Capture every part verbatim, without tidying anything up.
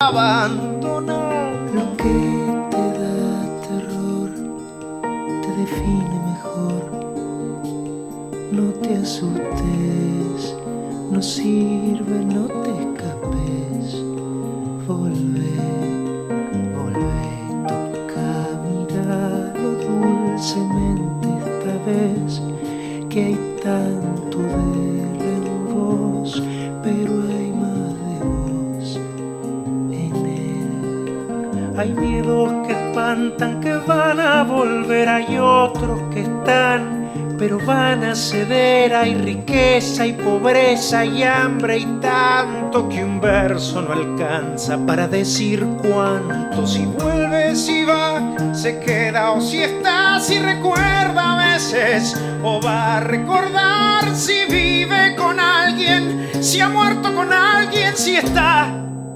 abandonar. Lo que te da terror te define mejor. No te asustes, no sirve, no te escapes. Volvé, volvé, toca mirarlo dulcemente esta vez, que hay tanto de él en vos, pero hay más de vos en él. Hay miedos que espantan, que van a volver, hay otros que están, pero van a ceder. Hay riqueza y pobreza y hambre y tanto que un verso no alcanza para decir cuánto. Si vuelve, si va, se queda, o si está, si recuerda a veces, o va a recordar si vive con alguien, si ha muerto con alguien, si está,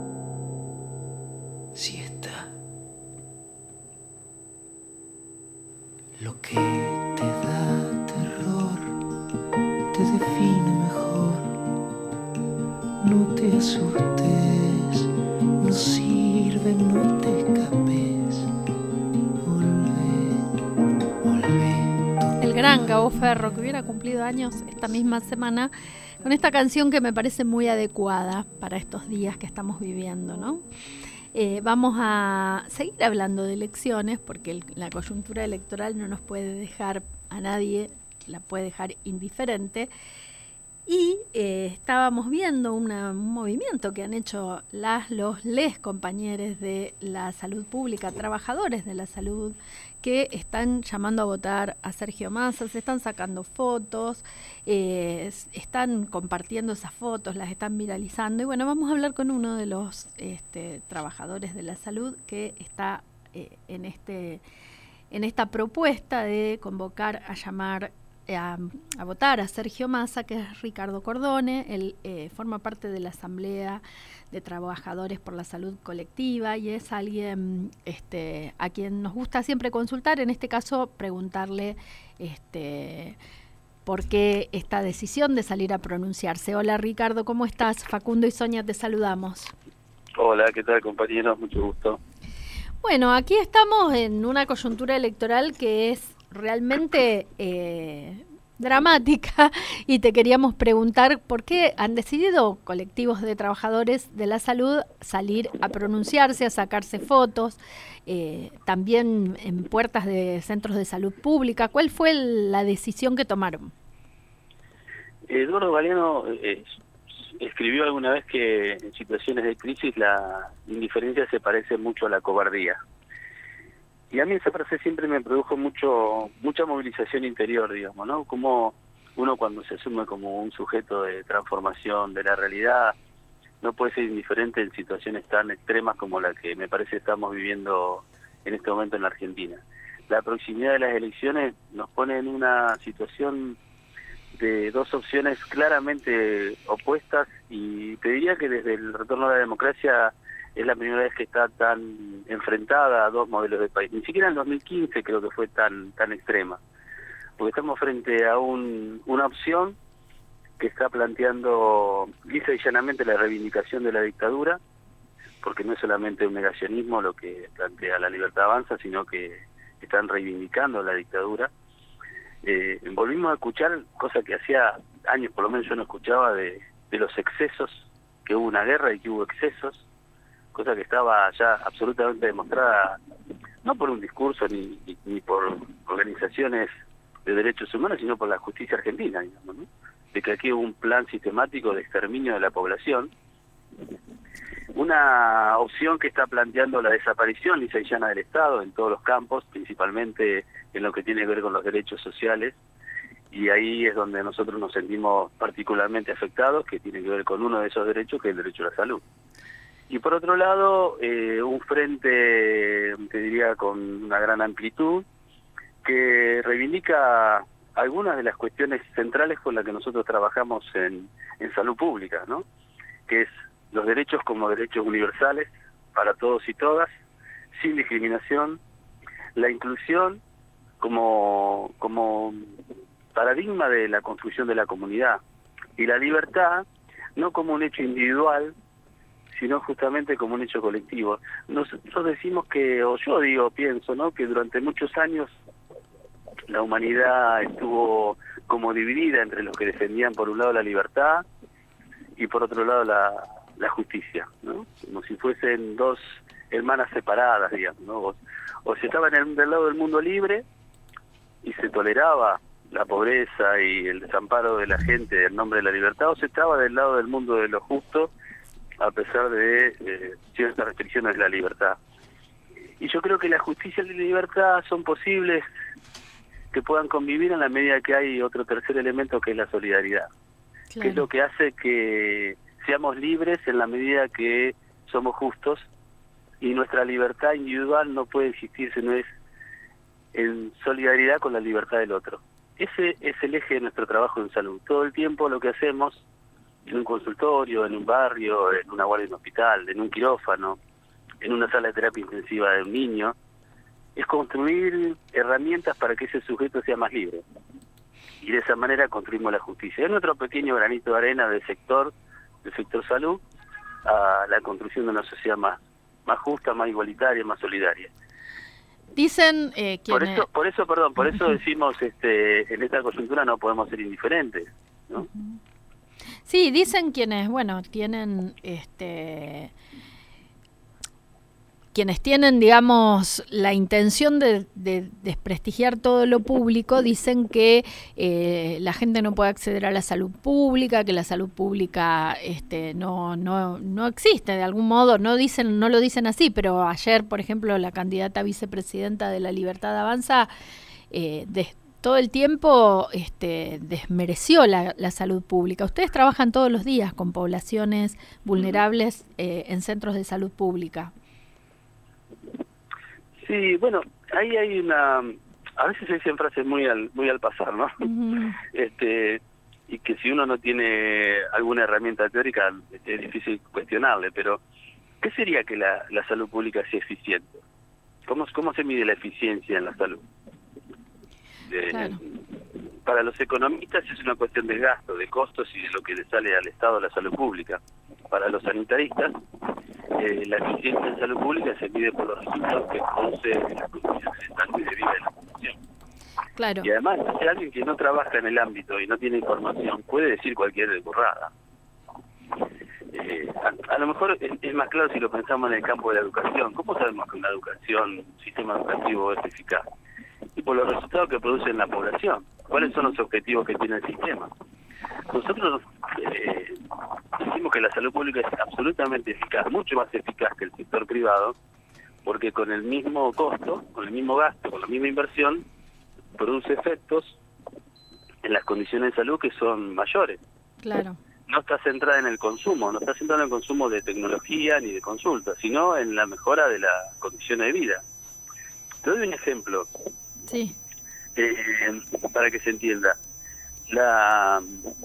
si está. Lo que te da terror te define mejor. No te asustes, no sirve, no te escapes. Volvé, volvé. El gran Gabo Ferro, que hubiera cumplido años esta misma semana, con esta canción que me parece muy adecuada para estos días que estamos viviendo, ¿no? Eh, vamos a seguir hablando de elecciones porque el, la coyuntura electoral no nos puede dejar a nadie, la puede dejar indiferente. Y eh, estábamos viendo una, un movimiento que han hecho las, los, les compañeros de la salud pública, trabajadores de la salud, que están llamando a votar a Sergio Massa, se están sacando fotos, eh, están compartiendo esas fotos, las están viralizando. Y bueno, vamos a hablar con uno de los este, trabajadores de la salud que está eh, en, este, en esta propuesta de convocar a llamar A, a votar a Sergio Massa, que es Ricardo Cordone. Él eh, forma parte de la Asamblea de Trabajadores por la Salud Colectiva y es alguien este, a quien nos gusta siempre consultar, en este caso preguntarle este, por qué esta decisión de salir a pronunciarse. Hola Ricardo, ¿cómo estás? Facundo y Sonia te saludamos. Hola, ¿qué tal compañeros? Mucho gusto. Bueno, aquí estamos en una coyuntura electoral que es realmente eh, dramática y te queríamos preguntar por qué han decidido colectivos de trabajadores de la salud salir a pronunciarse, a sacarse fotos, eh, también en puertas de centros de salud pública. ¿Cuál fue la decisión que tomaron? Eduardo Galeano eh, escribió alguna vez que en situaciones de crisis la indiferencia se parece mucho a la cobardía. Y a mí esa frase siempre me produjo mucho mucha movilización interior, digamos, ¿no? Como uno cuando se asume como un sujeto de transformación de la realidad, no puede ser indiferente en situaciones tan extremas como la que me parece estamos viviendo en este momento en la Argentina. La proximidad de las elecciones nos pone en una situación de dos opciones claramente opuestas y te diría que desde el retorno a la democracia es la primera vez que está tan enfrentada a dos modelos de país. Ni siquiera en dos mil quince creo que fue tan tan extrema. Porque estamos frente a un, una opción que está planteando lisa y llanamente la reivindicación de la dictadura, porque no es solamente un negacionismo lo que plantea La Libertad Avanza, sino que están reivindicando la dictadura. Eh, volvimos a escuchar, cosa que hacía años por lo menos yo no escuchaba, de, de los excesos, que hubo una guerra y que hubo excesos, cosa que estaba ya absolutamente demostrada, no por un discurso ni, ni, ni por organizaciones de derechos humanos, sino por la justicia argentina, digamos, ¿no? De que aquí hubo un plan sistemático de exterminio de la población, una opción que está planteando la desaparición lisa y llana del Estado en todos los campos, principalmente en lo que tiene que ver con los derechos sociales, y ahí es donde nosotros nos sentimos particularmente afectados, que tiene que ver con uno de esos derechos, que es el derecho a la salud. Y por otro lado, eh, un frente, te diría, con una gran amplitud, que reivindica algunas de las cuestiones centrales con las que nosotros trabajamos en, en salud pública, ¿no? Que es los derechos como derechos universales para todos y todas, sin discriminación, la inclusión como, como paradigma de la construcción de la comunidad, y la libertad no como un hecho individual, sino justamente como un hecho colectivo. Nosotros decimos que, o yo digo, pienso, ¿no?, que durante muchos años la humanidad estuvo como dividida entre los que defendían por un lado la libertad y por otro lado la, la justicia, ¿no? Como si fuesen dos hermanas separadas, digamos, ¿no? O, o se estaba en el, del lado del mundo libre y se toleraba la pobreza y el desamparo de la gente en nombre de la libertad, o se estaba del lado del mundo de lo justo a pesar de eh, ciertas restricciones de la libertad. Y yo creo que la justicia y la libertad son posibles que puedan convivir en la medida que hay otro tercer elemento, que es la solidaridad, claro, que es lo que hace que seamos libres en la medida que somos justos, y nuestra libertad individual no puede existir si no es en solidaridad con la libertad del otro. Ese es el eje de nuestro trabajo en salud. Todo el tiempo lo que hacemos en un consultorio, en un barrio, en una guardia de un hospital, en un quirófano, en una sala de terapia intensiva de un niño, es construir herramientas para que ese sujeto sea más libre. Y de esa manera construimos la justicia. Es nuestro pequeño granito de arena del sector, del sector salud, a la construcción de una sociedad más, más justa, más igualitaria, más solidaria. Dicen eh, por eso, por eso, perdón, por eso decimos, este, en esta coyuntura no podemos ser indiferentes, ¿no? Sí, dicen quienes, bueno, tienen, este, quienes tienen, digamos, la intención de, de desprestigiar todo lo público, dicen que eh, la gente no puede acceder a la salud pública, que la salud pública este, no, no, no existe de algún modo. No dicen, no lo dicen así, pero ayer, por ejemplo, la candidata a vicepresidenta de La Libertad Avanza, eh, de, todo el tiempo este, desmereció la, la salud pública. Ustedes trabajan todos los días con poblaciones vulnerables eh, en centros de salud pública. Sí, bueno, ahí hay una... A veces se dicen frases muy al, muy al pasar, ¿no? Uh-huh. este y que si uno no tiene alguna herramienta teórica es difícil cuestionarle, pero ¿qué sería que la, la salud pública sea eficiente? ¿Cómo, cómo se mide la eficiencia en la salud? Claro. Eh, para los economistas es una cuestión de gasto, de costos y de lo que le sale al Estado la salud pública. Para los sanitaristas, eh, la eficiencia en salud pública se mide por los resultados que produce en las condiciones de salud y de vida de la población. Claro. Y además, si alguien que no trabaja en el ámbito y no tiene información puede decir cualquier burrada. Eh, a, a lo mejor es, es más claro si lo pensamos en el campo de la educación. ¿Cómo sabemos que una educación, un sistema educativo es eficaz? Y por los resultados que produce en la población. ¿Cuáles son los objetivos que tiene el sistema? Nosotros eh, decimos que la salud pública es absolutamente eficaz, mucho más eficaz que el sector privado, porque con el mismo costo, con el mismo gasto, con la misma inversión, produce efectos en las condiciones de salud que son mayores. Claro. No está centrada en el consumo, no está centrada en el consumo de tecnología ni de consulta, sino en la mejora de las condiciones de vida. Te doy un ejemplo. Sí. Eh, para que se entienda. La,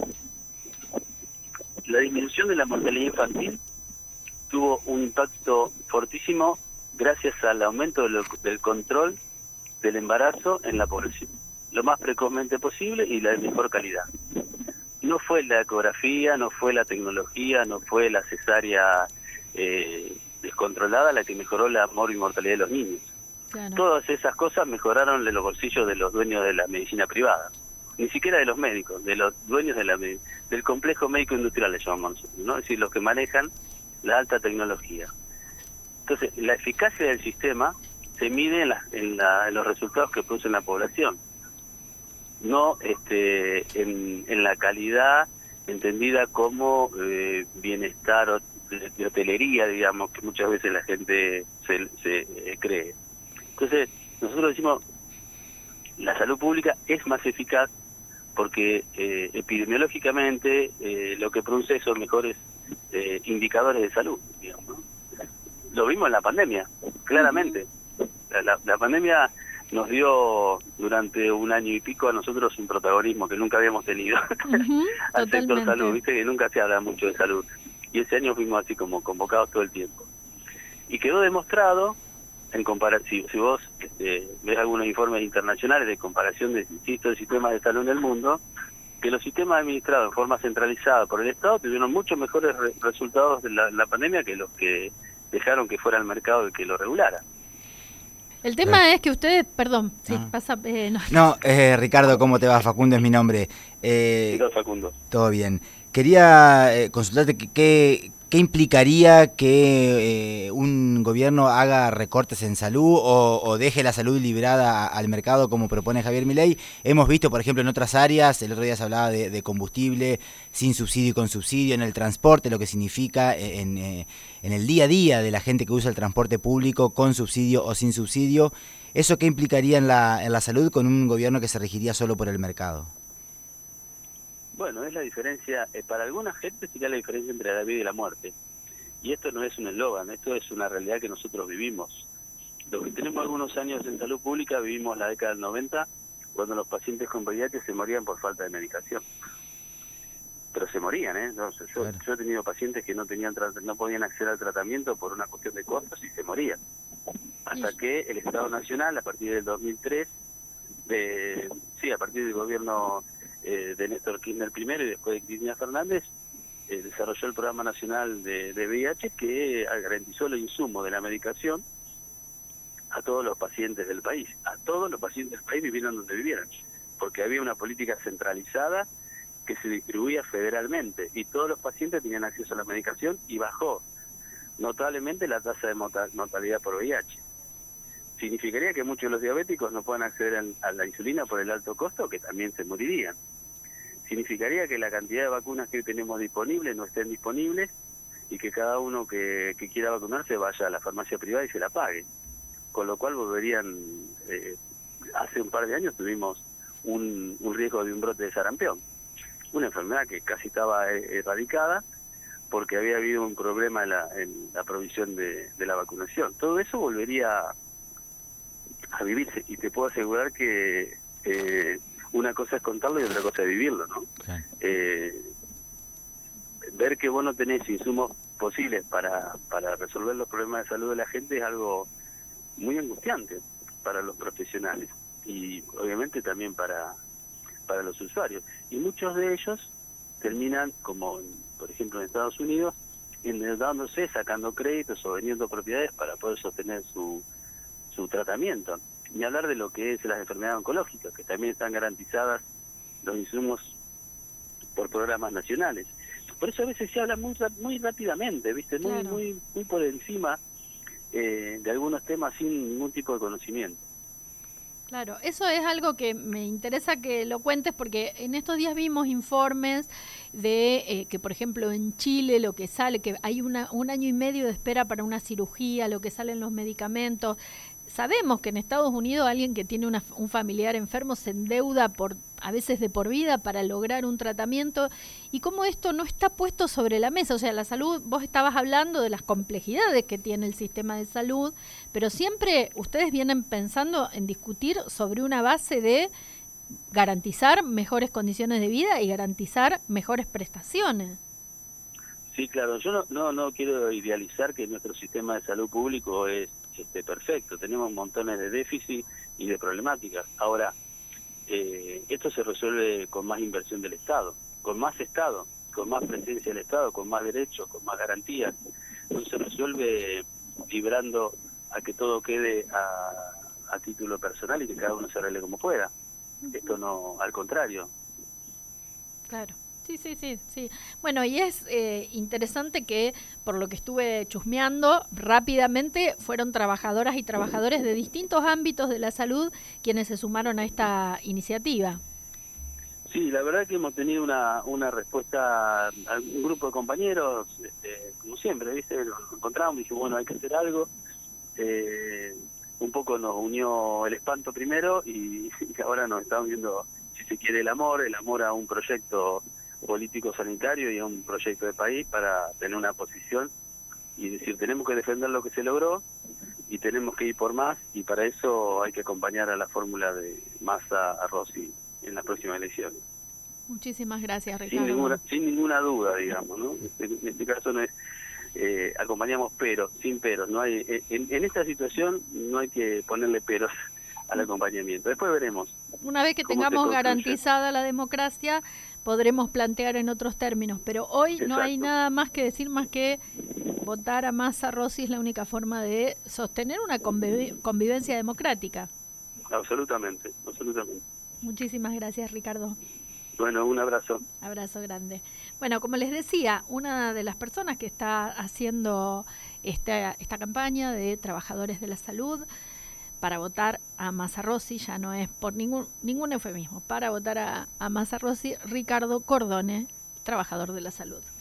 la disminución de la mortalidad infantil tuvo un impacto fortísimo gracias al aumento de lo, del control del embarazo en la población, lo más precozmente posible y la de mejor calidad. No fue la ecografía, no fue la tecnología, no fue la cesárea eh, descontrolada la que mejoró la mortalidad de los niños. Claro. Todas esas cosas mejoraron de los bolsillos de los dueños de la medicina privada, ni siquiera de los médicos, de los dueños de la del complejo médico industrial, le llamamos nosotros, ¿no? Es decir, los que manejan la alta tecnología. Entonces, la eficacia del sistema se mide en, la, en, la, en los resultados que produce en la población, no este, en, en la calidad entendida como eh, bienestar o de, de hotelería, digamos, que muchas veces la gente se, se eh, cree. Entonces, nosotros decimos, la salud pública es más eficaz porque eh, epidemiológicamente eh, lo que produce son mejores eh, indicadores de salud, digamos, ¿no? Lo vimos en la pandemia, claramente. La, la, la pandemia nos dio durante un año y pico a nosotros un protagonismo que nunca habíamos tenido uh-huh, al sector salud, viste que nunca se habla mucho de salud. Y ese año fuimos así como convocados todo el tiempo. Y quedó demostrado, en comparación, si, si vos este, ves algunos informes internacionales de comparación de distintos sistemas de salud en el mundo, que los sistemas administrados en forma centralizada por el Estado tuvieron muchos mejores re resultados de la, la pandemia que los que dejaron que fuera el mercado el que lo regulara. El tema es que ustedes, perdón, sí, ah. pasa... Eh, no, no eh, Ricardo, ¿cómo te va? Facundo es mi nombre. Eh, sí, Facundo. Todo bien. Quería eh, consultarte qué... ¿Qué implicaría que eh, un gobierno haga recortes en salud o, o deje la salud librada al mercado como propone Javier Milei? Hemos visto, por ejemplo, en otras áreas, el otro día se hablaba de, de combustible sin subsidio y con subsidio en el transporte, lo que significa en, en, en el día a día de la gente que usa el transporte público con subsidio o sin subsidio. ¿Eso qué implicaría en la, en la salud con un gobierno que se regiría solo por el mercado? Bueno, es la diferencia, eh, para alguna gente sería la diferencia entre la vida y la muerte. Y esto no es un eslogan, esto es una realidad que nosotros vivimos. Los que tenemos algunos años en salud pública vivimos la década del noventa, cuando los pacientes con V I H se morían por falta de medicación. Pero se morían, ¿eh? No, yo, claro. yo he tenido pacientes que no tenían no podían acceder al tratamiento por una cuestión de costos y se morían. Hasta que el Estado Nacional, a partir del dos mil tres, de, sí, a partir del gobierno... Eh, de Néstor Kirchner primero y después de Cristina Fernández, eh, desarrolló el Programa Nacional de, de V I H que garantizó el insumo de la medicación a todos los pacientes del país. A todos los pacientes del país vivieran donde vivieran, porque había una política centralizada que se distribuía federalmente y todos los pacientes tenían acceso a la medicación y bajó notablemente la tasa de mortalidad por V I H. Significaría que muchos de los diabéticos no puedan acceder a la insulina por el alto costo, que también se morirían. Significaría que la cantidad de vacunas que hoy tenemos disponibles no estén disponibles y que cada uno que, que quiera vacunarse vaya a la farmacia privada y se la pague. Con lo cual volverían, eh, hace un par de años tuvimos un, un riesgo de un brote de sarampión, una enfermedad que casi estaba erradicada porque había habido un problema en la, en la provisión de, de la vacunación. Todo eso volvería a vivirse, y te puedo asegurar que eh, una cosa es contarlo y otra cosa es vivirlo, ¿no? Sí. Eh, ver que vos no tenés insumos posibles para, para resolver los problemas de salud de la gente es algo muy angustiante para los profesionales y obviamente también para, para los usuarios. Y muchos de ellos terminan, como por ejemplo en Estados Unidos, endeudándose, sacando créditos o vendiendo propiedades para poder sostener su su tratamiento, ni hablar de lo que es las enfermedades oncológicas, que también están garantizadas los insumos por programas nacionales. Por eso a veces se habla muy muy rápidamente, ¿viste? Muy claro. muy muy por encima eh, de algunos temas sin ningún tipo de conocimiento. Claro, eso es algo que me interesa que lo cuentes porque en estos días vimos informes de eh, que, por ejemplo, en Chile lo que sale, que hay una, un año y medio de espera para una cirugía, lo que salen los medicamentos. Sabemos que en Estados Unidos alguien que tiene una, un familiar enfermo se endeuda por a veces de por vida para lograr un tratamiento y cómo esto no está puesto sobre la mesa. O sea, la salud, vos estabas hablando de las complejidades que tiene el sistema de salud, pero siempre ustedes vienen pensando en discutir sobre una base de garantizar mejores condiciones de vida y garantizar mejores prestaciones. Sí, claro. Yo no, no, no quiero idealizar que nuestro sistema de salud público es este, perfecto. Tenemos montones de déficit y de problemáticas. Ahora, eh, esto se resuelve con más inversión del Estado, con más Estado, con más presencia del Estado, con más derechos, con más garantías. No se resuelve librando a que todo quede a, a título personal y que cada uno se arregle como pueda. Esto no, al contrario. Claro. Sí, sí, sí, sí. Bueno, y es eh, interesante que, por lo que estuve chusmeando, rápidamente fueron trabajadoras y trabajadores de distintos ámbitos de la salud quienes se sumaron a esta iniciativa. Sí, la verdad que hemos tenido una, una respuesta a un grupo de compañeros, este, como siempre, ¿viste? Nos encontramos y dijimos, bueno, hay que hacer algo. Eh, un poco nos unió el espanto primero y, y ahora nos estamos viendo, si se quiere, el amor, el amor a un proyecto político sanitario y a un proyecto de país para tener una posición y decir, tenemos que defender lo que se logró y tenemos que ir por más, y para eso hay que acompañar a la fórmula de Massa a Rossi en las próximas elecciones. Muchísimas gracias, Ricardo. Sin ninguna, sin ninguna duda, digamos, ¿no? En, en este caso no es, eh, acompañamos pero, sin peros. No hay, en, en esta situación no hay que ponerle peros al acompañamiento. Después veremos. Una vez que tengamos garantizada la democracia, podremos plantear en otros términos, pero hoy Exacto. no hay nada más que decir más que votar a Massa Rossi es la única forma de sostener una conviv- convivencia democrática. Absolutamente, absolutamente. Muchísimas gracias, Ricardo. Bueno, un abrazo. Abrazo grande. Bueno, como les decía, una de las personas que está haciendo esta, esta campaña de trabajadores de la salud para votar a Massa Rossi, ya no es por ningún ningún eufemismo, para votar a, a Massa Rossi, Ricardo Cordone, trabajador de la salud.